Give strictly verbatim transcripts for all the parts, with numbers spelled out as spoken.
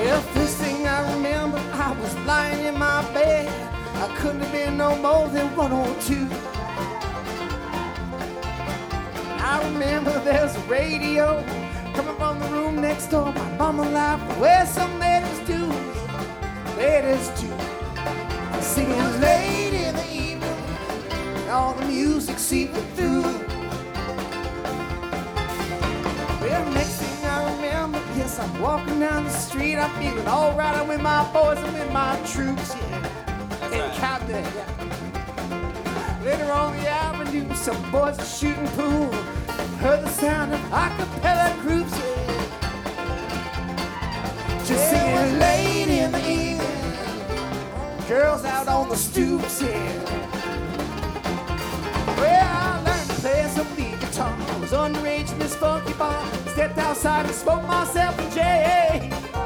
Well, first thing I remember, I was lying in my bed. I couldn't have been no more than one or two. I remember there's a radio coming from the room next door. My mama laughed, where some ladies do, ladies do. I'm singing late in the evening, all the music seeping through. Well, next thing I remember, yes, I'm walking down the street. I'm feeling all right. I'm with my boys, I'm with my troops, yeah. In Compton, yeah. Later on the avenue, some boys are shooting pool. Heard the sound of a cappella groups, yeah. Just singing late in the evening, girls out on the stoops, yeah. Well, I learned to play some lead guitar. I was underage in this funky bar. Stepped outside and smoked myself a J.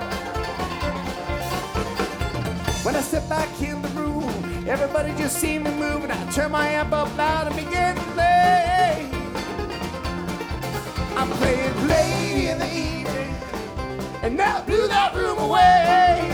When I stepped back in the room, everybody just seemed to move, and I turned my amp up loud and began to play. I'm playing late in the evening, and now blew that room away.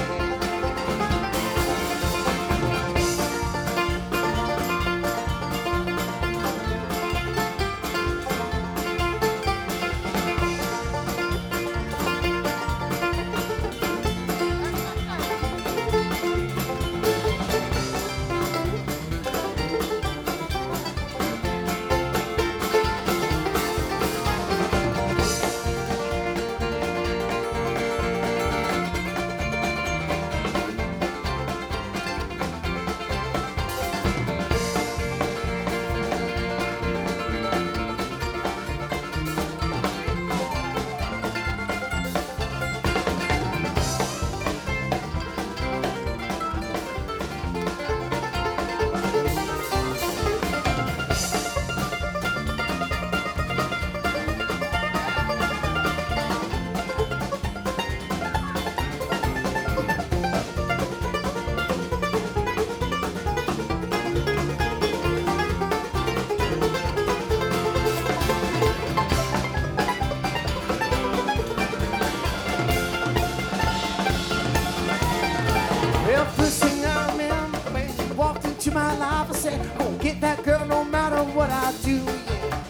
To my life, I said, gonna get that girl no matter what I do, yeah.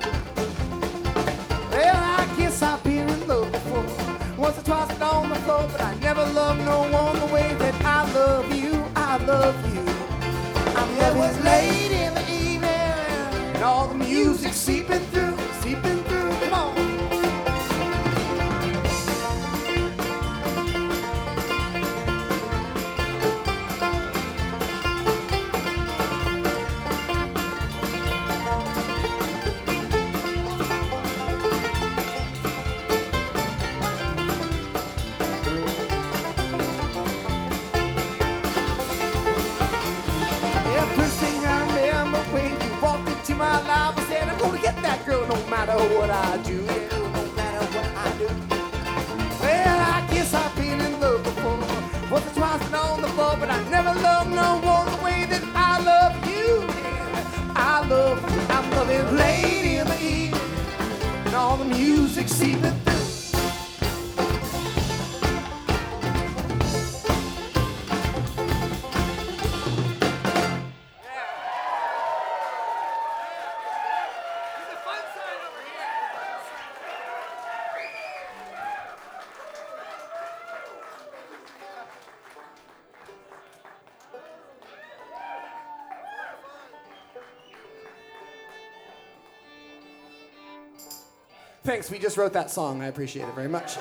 Well, I guess I've been in love before, once or twice been on the floor, but I never loved no one the way that I love you, I love you. I'm yeah, it was late in the evening, and all the music seeping through, seeping through, come on. My life, I said I'm gonna get that girl no matter what I do, yeah, no matter what I do. Well, I guess I've been in love before, once or twice been on the floor, but I never loved no one the way that I love you, yeah. I love you, I'm loving late in the evening, and all the music seeping through. Thanks, we just wrote that song. I appreciate it very much.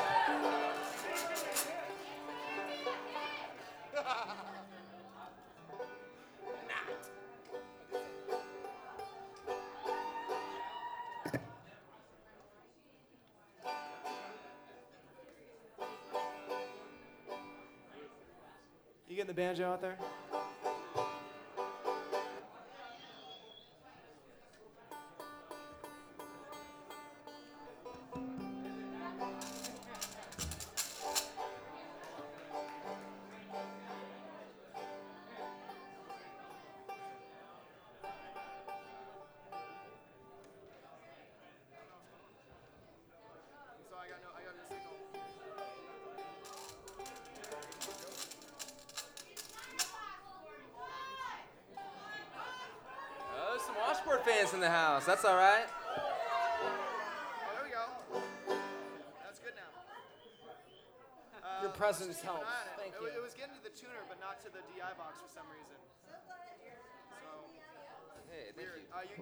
You getting the banjo out there? audience in the house. That's all right. Oh, there we go. That's good now. Your Um, presence keep an helps. eye on it. Thank It, you. It was getting to the tuner, but not to the D I box for some reason. So Hey, thank weird. you. Uh, you